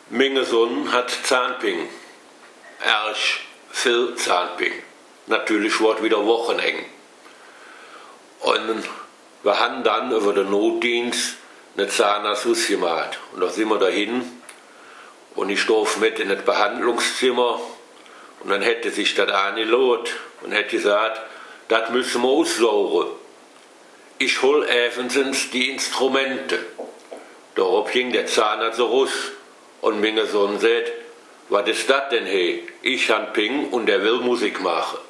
Mein Sohn hat Zahnping. Erst viel Zahnping. Natürlich wird wieder Wochenende. Und wir haben dann über den Notdienst eine Zahnarzt ausgemacht. Und da sind wir dahin. Und ich durfte mit in das Behandlungszimmer. Und dann hätte sich das angelohnt und hätte gesagt, das müssen wir aussaugen. Ich hol eventuell die Instrumente. Darauf ging der Zahnarzt so raus und mein Sohn sagt, was ist das denn, hey? Ich han Ping und der will Musik machen.